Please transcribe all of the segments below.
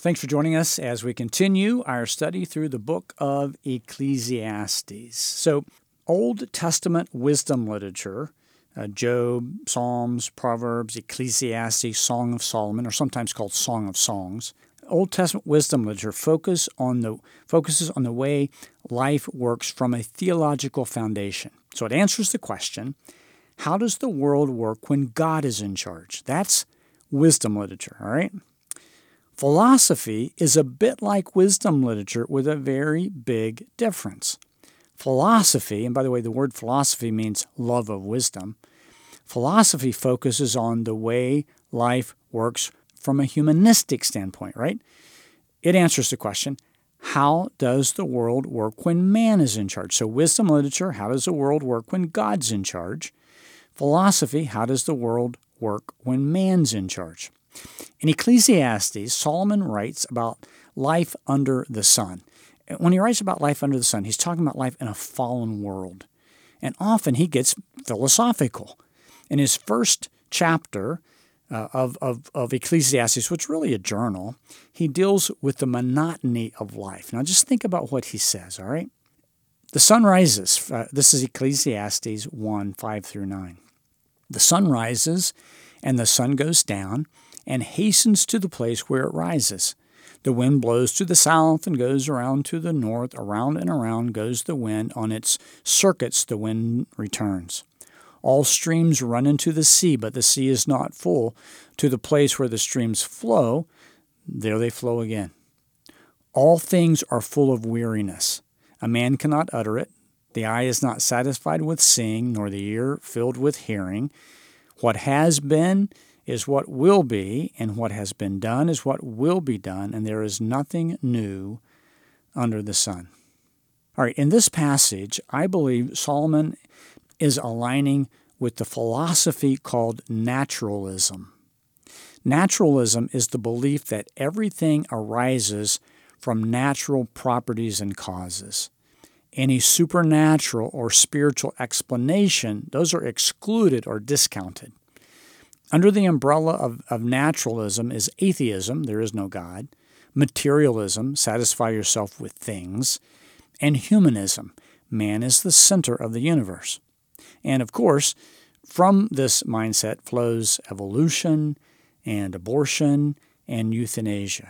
Thanks for joining us as we continue our study through the book of Ecclesiastes. So, Old Testament wisdom literature, Job, Psalms, Proverbs, Ecclesiastes, Song of Solomon, or sometimes called Song of Songs. Old Testament wisdom literature focuses on the way life works from a theological foundation. So it answers the question, how does the world work when God is in charge? That's wisdom literature, all right? Philosophy is a bit like wisdom literature with a very big difference. Philosophy, and by the way, the word philosophy means love of wisdom. Philosophy focuses on the way life works from a humanistic standpoint, right? It answers the question, how does the world work when man is in charge? So wisdom literature, how does the world work when God's in charge? Philosophy, how does the world work when man's in charge? In Ecclesiastes, Solomon writes about life under the sun. When he writes about life under the sun, he's talking about life in a fallen world. And often he gets philosophical. In his first chapter of Ecclesiastes, which is really a journal, he deals with the monotony of life. Now just think about what he says, all right? The sun rises. This is Ecclesiastes 1, 5 through 9. The sun rises and the sun goes down and hastens to the place where it rises. The wind blows to the south and goes around to the north. Around and around goes the wind. On its circuits the wind returns. All streams run into the sea, but the sea is not full. To the place where the streams flow, there they flow again. All things are full of weariness. A man cannot utter it. The eye is not satisfied with seeing, nor the ear filled with hearing. What has been is what will be, and what has been done is what will be done, and there is nothing new under the sun. All right, in this passage, I believe Solomon is aligning with the philosophy called naturalism. Naturalism is the belief that everything arises from natural properties and causes. Any supernatural or spiritual explanation, those are excluded or discounted. Under the umbrella of naturalism is atheism, there is no God, materialism, satisfy yourself with things, and humanism, man is the center of the universe. And of course, from this mindset flows evolution and abortion and euthanasia.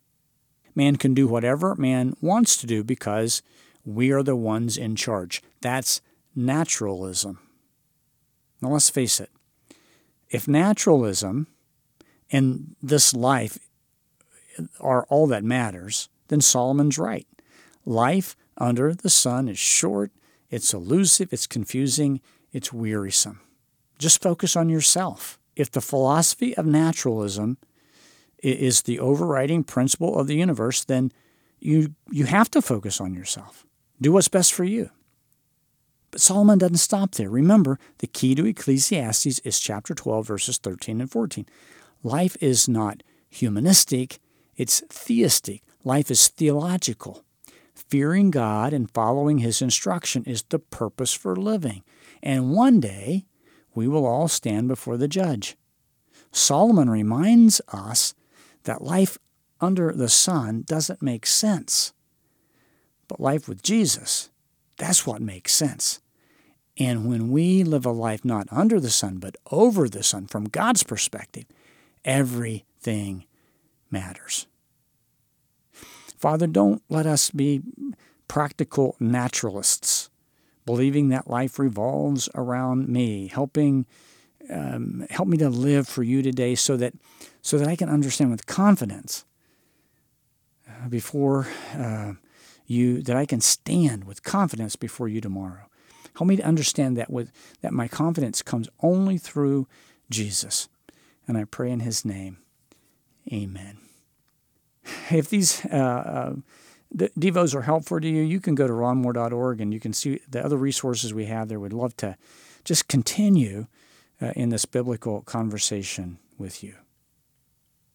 Man can do whatever man wants to do because we are the ones in charge. That's naturalism. Now let's face it. If naturalism and this life are all that matters, then Solomon's right. Life under the sun is short, it's elusive, it's confusing, it's wearisome. Just focus on yourself. If the philosophy of naturalism is the overriding principle of the universe, then you have to focus on yourself. Do what's best for you. But Solomon doesn't stop there. Remember, the key to Ecclesiastes is chapter 12, verses 13 and 14. Life is not humanistic, it's theistic. Life is theological. Fearing God and following His instruction is the purpose for living. And one day, we will all stand before the judge. Solomon reminds us that life under the sun doesn't make sense. But life with Jesus, that's what makes sense. And when we live a life not under the sun, but over the sun, from God's perspective, everything matters. Father, don't let us be practical naturalists, believing that life revolves around me, help me to live for you today so that I can understand with confidence before you, that I can stand with confidence before you tomorrow. Help me to understand that my confidence comes only through Jesus. And I pray in His name, amen. If these devos are helpful to you, you can go to ronmoore.org and you can see the other resources we have there. We'd love to just continue in this biblical conversation with you.